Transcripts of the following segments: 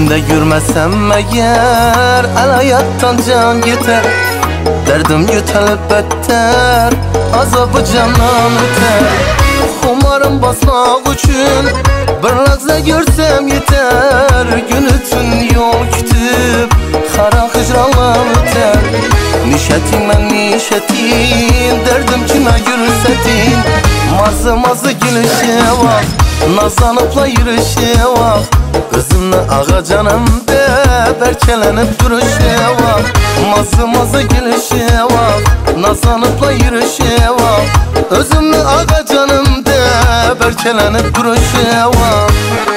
Gözünde görmesem eğer el hayattan can yeter. Derdim yutalip beter, azabı candan öter. Umarım basmak için bir lahza görsem yeter. Günü tün yol kütüp kara hicranla öter. Nişetin ben nişetin, derdim kime görsetin. Mazı mazı gülüşe bak, nazlanıpla yürüyüşe bak. Özümle ağa canımda berkelenip duruşe bak. Mazı mazı gülüşe bak, nazlanıpla yürüyüşe bak. Özümle ağa canımda berkelenip duruşe bak.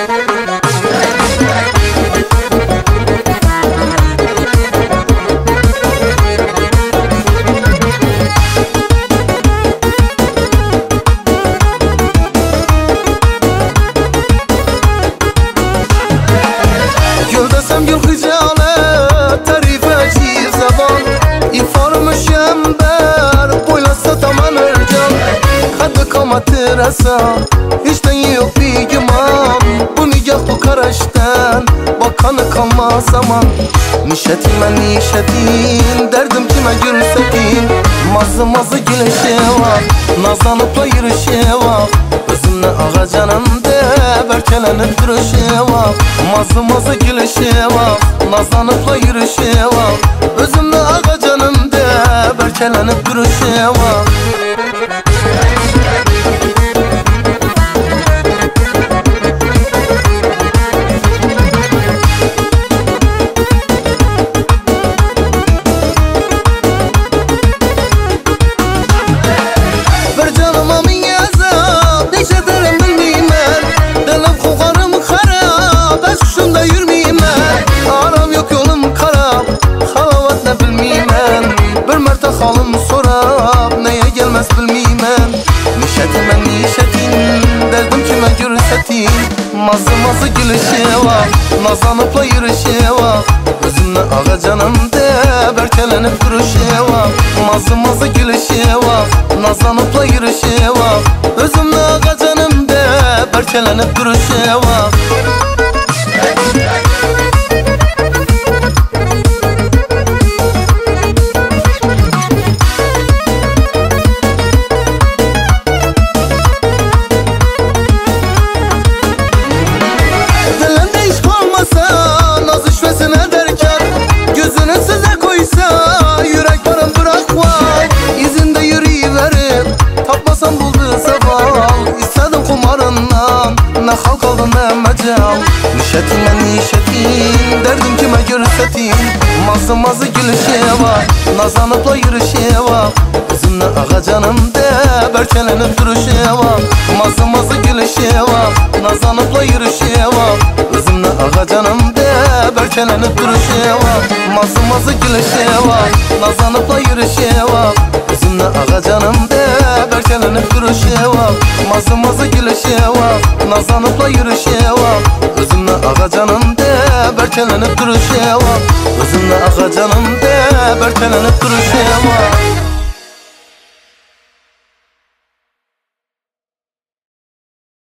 Gül hicalet, tarife çiğ zaman. İfarımı şember, boylasa taman ercan. Kadı kamatı rasa, hiçten yok bir güman. Bu nigah bu karaşten, bakanı kalmaz zaman. Nişetin ben nişetin, derdim kime görsetin. Mazı mazı gülüşe bak, nazlanıpla yürüyüşe bak. Özümle ağa canımda berkelenip duruşe bak. Mazı mazı gülüşe bak, nazlanıpla yürüyüşe bak. Özümle ağa canımda berkelenip duruşe bak. Halım sorab neye gelmez bilmeymen. Nişetin ben nişetin, derdim kime görsetin. Mazı mazı gülüşe bak, nazlanıpla yürüyüşe bak. Özümle ağa canımda berkelenip duruşe bak. Mazı mazı gülüşe bak, nazlanıpla yürüyüşe bak. Özümle ağa canımda berkelenip duruşe bak. Ne halk oldu ne mecal. Nişetin ben nişetin, derdim kime görsetin. Mazı mazı gülüşe bak, nazlanıpla yürüyüşe bak. Özümle ağa canımda berkelenip duruşe bak. Mazı mazı gülüşe bak, nazlanıpla yürüyüşe bak. Özümle ağa canımda berkelenip duruşe bak. Mazı mazı gülüşe bak, nazlanıpla yürüyüşe bak. Özümle ağa canımda berkelenip duruşe bak. Mazı mazı gülüşe bak, nazlanıpla yürüyüşe bak. Özümle ağa canımda berkelenip duruşe bak. Özümle ağa canımda berkelenip duruşe bak.